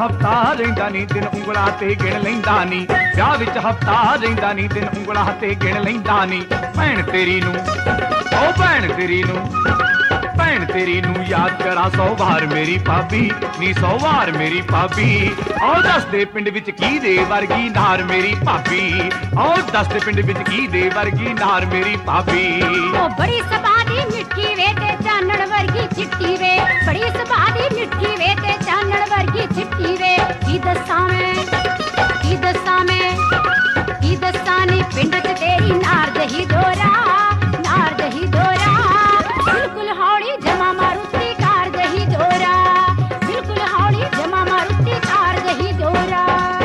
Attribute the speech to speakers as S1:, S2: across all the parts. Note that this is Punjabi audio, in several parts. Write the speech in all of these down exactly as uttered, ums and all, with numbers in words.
S1: ਹਫਤਾ ਰਹਿੰਦਾ ਨੀ ਦਿਨ ਉਂਗਲਾਂ ਤੇ ਗਿਣ ਲੈਂਦਾ ਨੀ ਵਿਆਹ ਵਿੱਚ ਹਫਤਾ ਰਹਿੰਦਾ ਨੀ ਦਿਨ ਉਂਗਲਾਂ ਤੇ ਗਿਣ ਲੈਂਦਾ ਨੀ ਭੈਣ ਤੇਰੀ ਨੂੰ ਓ ਭੈਣ ਤੇਰੀ ਨੂੰ ਭੈਣ ਤੇਰੀ ਨੂੰ ਯਾਦ ਕਰਾਂ ਸੌ ਵਾਰ ਮੇਰੀ ਭਾਬੀ ਨੀ ਸੌ ਵਾਰ ਮੇਰੀ ਭਾਬੀ ਆਓ ਦੱਸ ਦੇ ਪਿੰਡ ਵਿੱਚ ਕੀ ਦੇ ਵਰਗੀ ਨਾਰ ਮੇਰੀ ਭਾਬੀ ਆਓ ਦੱਸ ਦੇ ਪਿੰਡ ਵਿੱਚ ਕੀ ਦੇ ਵਰਗੀ ਨਾਰ ਮੇਰੀ ਭਾਬੀ
S2: ਓ ਬੜੀ ਸੁਭਾ ਦੀ ਮਿੱਠੀ ਵੇ ਤੇ ਚਾਨਣ ਵਰਗੀ ਚਿੱਟੀ ਵੇ ਬੜੀ ਸੁਭਾ ਦੀ ਮਿੱਠੀ ਵੇ ਤੇ ਚਾਨਣ ਵਰਗੀ ਚਿੱਟੀ ਵੇ ਕੀ ਦੱਸਾਂ ਮੈਂ ਕੀ ਦੱਸਾਂ ਮੈਂ ਕੀ ਦੱਸਾਂ ਨੀ ਪਿੰਡ 'ਚ ਤੇਰੀ ਨਾਰ ਦਹੀ ਦੋਰਾ ਨਾਰ ਦਹੀ ਦੋਰਾ ਬਿਲਕੁਲ ਹੌਲੀ ਜਮਾ ਮਾਰੂਤੀ ਕਾਰ ਦਹੀ ਦੋਰਾ ਬਿਲਕੁਲ ਹੌਲੀ ਜਮਾ ਮਾਰੂਤੀ ਕਾਰ ਦਹੀ ਦੋਰਾ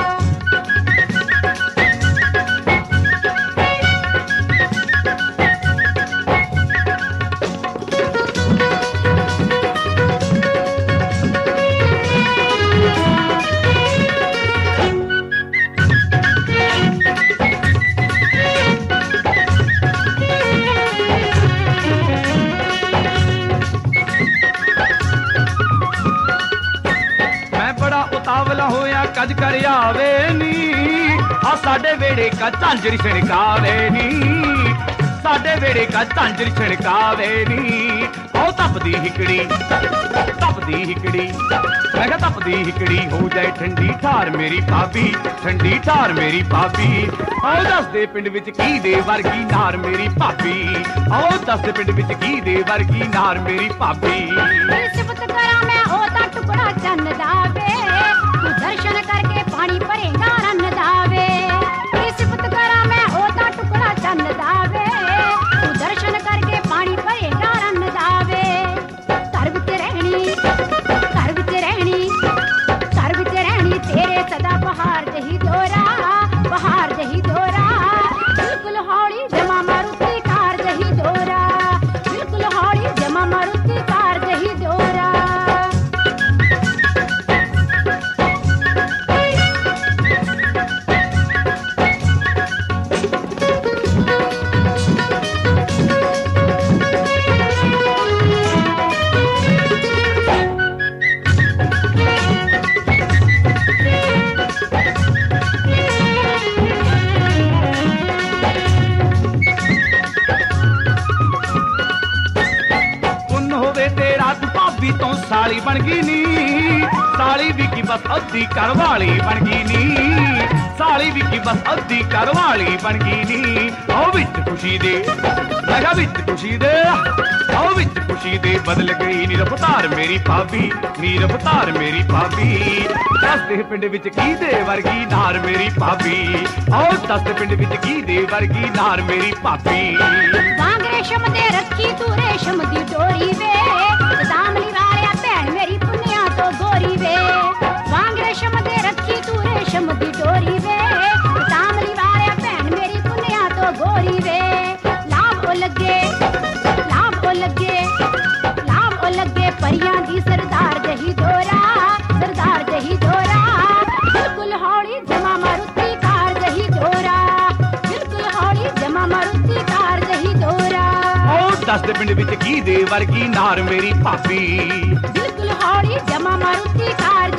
S1: ਉਤਾਵਲਾ ਹੋਇਆ ਕੱਜ ਕਰ ਆਵੇ ਨੀ ਆ ਸਾਡੇ ਵੇੜੇ ਕਾ ਝਾਂਜਰੀ ਛਿਣਕਾਵੇ ਨੀ ਸਾਡੇ ਵੇੜੇ ਕਾ ਝਾਂਜਰੀ ਛਿਣਕਾਵੇ ਨੀ ਉਹ ਤਪਦੀ ਹਿਕੜੀ ਤਪਦੀ ਹਿਕੜੀ ਮੈਂ ਕਿਹਾ ਤਪਦੀ ਹਿਕੜੀ ਹੋ ਜਾਏ ਠੰਡੀ ਠਾਰ ਮੇਰੀ ਭਾਬੀ ਠੰਡੀ ਠਾਰ ਮੇਰੀ ਭਾਬੀ ਆਓ ਦੱਸ ਦੇ ਪਿੰਡ ਵਿੱਚ ਕੀ ਦੇ ਵਰਗੀ ਨਾਰ ਮੇਰੀ ਭਾਬੀ ਆਓ ਦੱਸ ਦੇ ਪਿੰਡ ਵਿੱਚ ਕੀ ਦੇ ਵਰਗੀ ਨਾਰ ਮੇਰੀ ਭਾਬੀ
S2: ਸਿਫਤ ਕਰਾਂ ਮੈਂ ਉਹ ਤਾਂ ਟੁਕੜਾ ਚੰਨ ਦਾ ਵੇ ਤੂੰ ਦਰਸ਼ਨ ਕਰਕੇ ਪਾਣੀ ਭਰੇਗਾ ਰੰਨ ਦਾ ਵੇ ਸਿਫਤ ਕਰਾਂ ਮੈਂ ਉਹ ਤਾਂ ਟੁਕੜਾ ਚੰਨ ਦਾ ਵੇ ਤੂੰ ਦਰਸ਼ਨ ਕਰਕੇ ਪਾਣੀ ਭਰੇਗਾ ਰੰਨ ਦਾ ਵੇ ਘਰ ਵਿੱਚ ਰਹਿਣੀ ਘਰ ਵਿੱਚ ਰਹਿਣੀ ਘਰ ਵਿੱਚ ਰਹਿਣੀ ਤੇਰੇ ਸਦਾ ਬਹਾਰ ਜਹੀ ਦੋਰਾ ਬਹਾਰ ਜਹੀ ਦੋਰਾ ਬਿਲਕੁਲ ਹੌਲੀ ਜਮਾ ਮਾਰੂਤੀ ਕਾਰ ਜਹੀ ਦੋਰਾ ਬਿਲਕੁਲ ਹੌਲੀ ਜਮਾ ਮਾਰੂਤੀ ਕਾਰ ਜਹੀ ਦੋਰਾ
S1: ਤੋਂ ਸਾਲੀ ਬਣ ਗਈ ਨੀ ਸਾਲੀ ਵੀ ਕੀ ਬਸ ਅੱਧੀ ਘਰ ਵਾਲੀ ਬਣ ਗਈ ਨੀ ਸਾਲੀ ਵੀ ਕੀ ਬਸ ਅੱਧੀ ਘਰ ਵਾਲੀ ਬਣ ਗਈ ਨੀ ਉਹ ਵਿੱਚ ਖੁਸ਼ੀ ਦੇ ਮੈਂ ਕਿਹਾ ਵਿੱਚ ਖੁਸ਼ੀ ਦੇ ਉਹ ਵਿੱਚ ਖੁਸ਼ੀ ਦੇ ਬਦਲ ਗਈ ਨੀ ਰਫਤਾਰ ਮੇਰੀ ਭਾਬੀ ਨੀ ਰਫਤਾਰ ਮੇਰੀ ਭਾਬੀ ਦੱਸ ਦੇ ਪਿੰਡ ਵਿੱਚ ਕੀ ਦੇ ਵਰਗੀ ਨਾਰ ਮੇਰੀ ਭਾਬੀ ਆਓ ਦੱਸ ਦੇ ਪਿੰਡ ਵਿੱਚ ਕੀ ਦੇ ਵਰਗੀ ਨਾਰ ਮੇਰੀ ਭਾਬੀ
S2: ਵਾਂਗ ਰੇਸ਼ਮ ਦੇ ਰੱਖੀ ਤੂੰ ਰੇਸ਼ਮ ਦੀ ਡੋਰੀ ਵੇ ਦਾਮਲੀ ਵਾਲਿਆ ਭੈਣ ਮੇਰੀ ਪੁੰਨਿਆ ਤੋਂ ਗੋਰੀ ਵੇ ਵਾਂਗ ਰੇਸ਼ਮ ਦੇ ਰੱਖੀ ਤੂੰ ਰੇਸ਼ਮ ਦੀ ਡੋਰੀ ਵੇ ਦਾਮਲੀ ਵਾਲਿਆ ਭੈਣ ਮੇਰੀ ਪੁੰਨਿਆ ਤੋਂ ਗੋਰੀ ਵੇ ਲਾਭ ਉਹ ਲੱਗੇ ਲਾਭ ਉਹ ਲੱਗੇ ਲਾਭ ਉਹ ਲੱਗੇ ਪਰੀਆਂ ਦੀ ਸਰਦਾਰ ਜਹੀ ਦੋਰਾ ਸਰਦਾਰ ਜਹੀ ਦੋਰਾ ਬਿਲਕੁਲ ਹੌਲੀ ਜਮਾ ਮਾਰੂਤੀ ਕਾਰ ਜਹੀ ਦੋਰਾ ਬਿਲਕੁਲ ਹੌਲੀ ਜਮਾ ਮਾਰੂਤੀ ਕਾਰ ਜਹੀ ਦੋਰਾ
S1: ਦੱਸ ਦੇ ਪਿੰਡ ਵਿੱਚ ਕੀ ਦੇ ਵਰਗੀ ਨਾਰ ਮੇਰੀ ਭਾਬੀ
S2: ਬਿਲਕੁਲ ਹੌਲੀ ਜਮਾ ਮਾਰੂਤੀ ਕਾਰ